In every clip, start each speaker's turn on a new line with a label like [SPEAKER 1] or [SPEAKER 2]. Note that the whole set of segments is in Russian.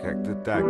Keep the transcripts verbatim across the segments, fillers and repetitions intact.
[SPEAKER 1] Как-то так.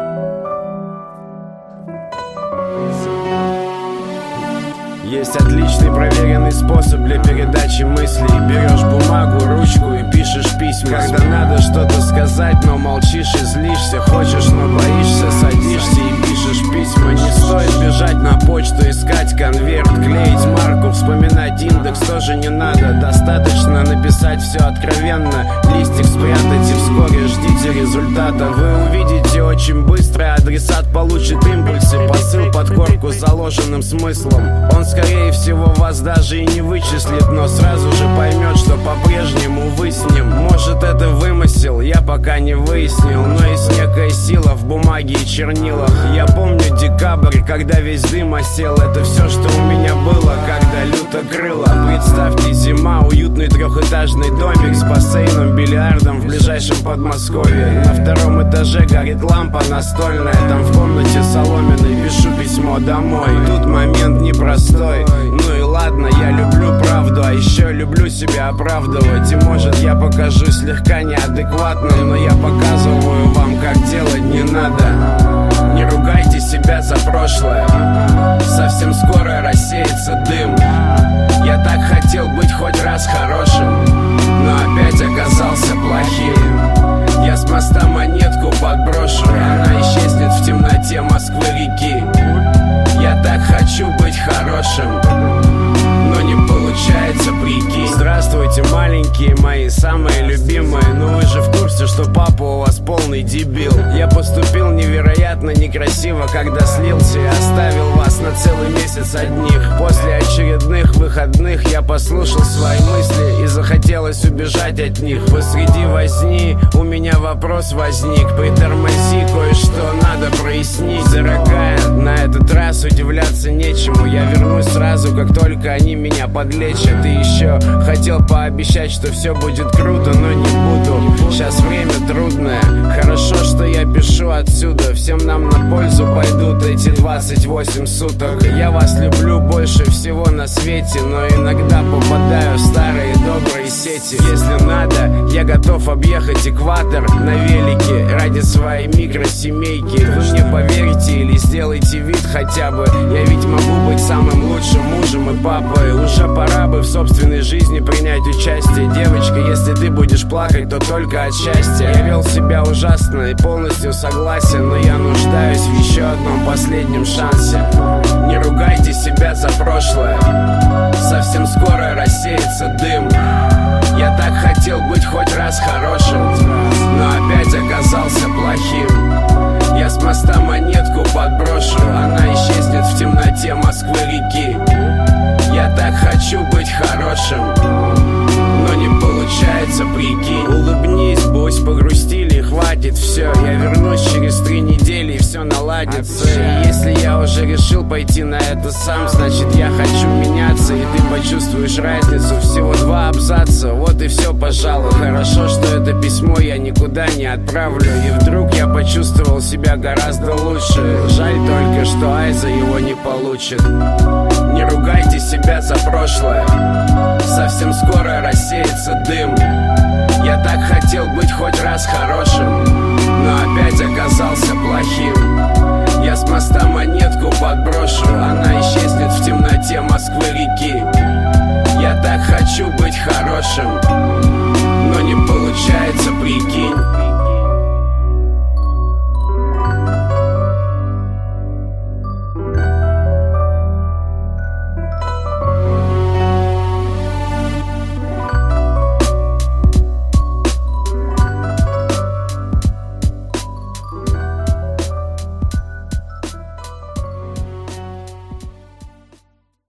[SPEAKER 1] Есть отличный проверенный способ для передачи мыслей. Берешь бумагу, ручку и пишешь письма. Когда надо что-то сказать, но молчишь и злишься. Хочешь, но боишься, садишься и пишешь письма. Не стоит бежать на почту, искать конверт, клеить марку, вспоминать индекс тоже не надо. Достаточно написать все откровенно, листик спрятать и вскоре ждите результата. Вы увидите очень быстро, адресат получит импульсы, посыл под корку с заложенным смыслом. Он скорее всего вас даже и не вычислит, но сразу же поймет, что по-прежнему вы с ним. Может, это вымысел, я пока не выяснил, но есть некая сила в бумаге и чернилах. Я помню декабрь, когда весь дым осел. Это все, что у меня было, когда люто крыло. Представьте, зима, уютный трехэтажный домик с бассейном, бильярдом в ближайшем Подмосковье. На втором этаже горит лампа настольная, там в комнате соломенной пишу письмо домой. Тут момент непростой, ну и ладно, я люблю правду, а еще люблю себя оправдывать. И может я покажусь слегка неадекватным, но я показываю вам, как делать не надо. Не ругайте себя за прошлое, совсем скоро рассеется дым. Я так хотел быть хоть раз хорошим, но опять оказался плохим. Я с моста монетку подброшу, она исчезнет в темноте Москвы-реки. Я так хочу быть хорошим, но не получается, прикинь. Здравствуйте, маленькие мои, самые любимые. Ну вы же в курсе, что папа у вас полный дебил. Я поступил невероятно некрасиво, когда слился и оставил вас на целый месяц одних. После очередных выходных я послушал свои мысли и захотелось убежать от них. Посреди возни у меня вопрос возник. Притормози, кое-что надо прояснить. Дорогая, на этот раз удивляться нечему. Я вернусь сразу, как только они меня подлечат. И еще хотел пообещать, что все будет круто, но не буду. Сейчас время трудное. Хорошо, что я пишу отсюда. Всем нам на пользу пойдут эти двадцать восемь суток. Я вас люблю больше всего на свете, но иногда попадаю в старые добрые сети. Если надо, я готов объехать экватор на велике ради своей микросемейки. Вы мне поверите или сделайте вид хотя бы. Я ведь могу быть самым лучшим мужем и папой. Уже пора бы в собственной жизни принять участие. Девочка, если ты будешь плакать, то только от счастья. Я вел себя ужасно и полностью согласен, но я нуждаюсь в еще одном последнем шансе. Не ругайте себя за прошлое, совсем скоро рассеется дым. Я так хотел быть хоть раз хорошим, но опять оказался плохим. Я с моста монетку подброшу, она исчезнет в темноте Москвы-реки. Я так хочу быть хорошим, но не получается, прикинь. Улыбнись, будь погрустили, хватит, все. Я вернусь через три недели и все наладится. И если я уже решил пойти на это сам, значит я хочу меняться, и ты почувствуешь разницу. Всего два абзаца, вот и все, пожалуй. Хорошо, что это письмо я никуда не отправлю. И вдруг я почувствовал себя гораздо лучше. Жаль только, что Айза его не получит. Не ругайте себя за прошлое, совсем скоро рассеется дым. Я так хотел быть хоть раз хорошим, но опять оказался плохим. Я с моста монетку подброшу, она исчезнет в темноте Москвы-реки. Я так хочу быть хорошим, но не получается, прикинь.